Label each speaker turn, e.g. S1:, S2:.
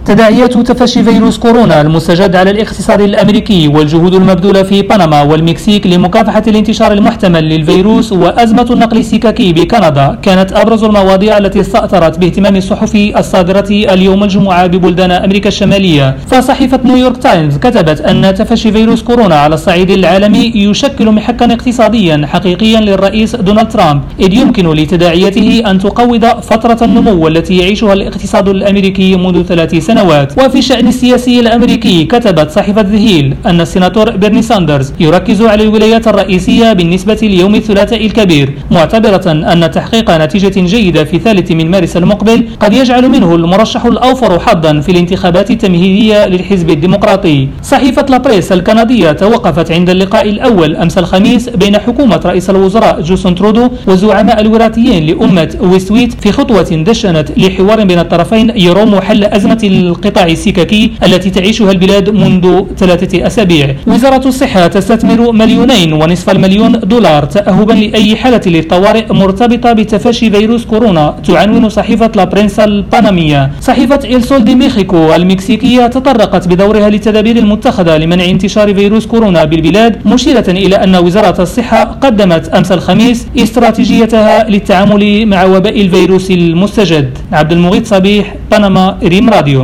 S1: تداعيات تفشي فيروس كورونا المستجد على الاقتصاد الأمريكي والجهود المبذولة في بنما والمكسيك لمكافحة الانتشار المحتمل للفيروس وأزمة النقل السككي بكندا كانت أبرز المواضيع التي استأثرت باهتمام الصحف الصادرة اليوم الجمعة ببلدان أمريكا الشمالية. فصحيفة نيويورك تايمز كتبت أن تفشي فيروس كورونا على الصعيد العالمي يشكل محكا اقتصاديا حقيقيا للرئيس دونالد ترامب، إذ يمكن لتداعياته أن تقوض فترة النمو التي يعيشها الاقتصاد الأمريكي منذ 3 سنوات. وفي الشأن السياسي الأمريكي كتبت صحيفة ذا هيل أن السيناتور بيرني ساندرز يركز على الولايات الرئيسية بالنسبة ليوم الثلاثاء الكبير، معتبرة أن تحقيق نتيجة جيدة في 3 من مارس المقبل قد يجعل منه المرشح الأوفر حظا في الانتخابات التمهيدية للحزب الديمقراطي. صحيفة لابريس الكندية توقفت عند اللقاء الأول أمس الخميس بين حكومة رئيس الوزراء جوستن ترودو والزعماء الوراثيين لأمة ويستويت في خطوة دشنت لحوار بين الطرفين يروم حل أزمة القطاع السككي التي تعيشها البلاد منذ 3 أسابيع. وزارة الصحة تستثمر $2.5 مليون تأهبا لأي حالة للطوارئ مرتبطة بتفشي فيروس كورونا، تعنون صحيفة لابرينسا البانامية. صحيفة إل سول دي مكسيكو المكسيكية تطرقت بدورها للتدابير المتخذة لمنع انتشار فيروس كورونا بالبلاد، مشيرة إلى أن وزارة الصحة قدمت أمس الخميس استراتيجيتها للتعامل مع وباء الفيروس المستجد. عبد المغيث صبيح، بنما، ريم راديو.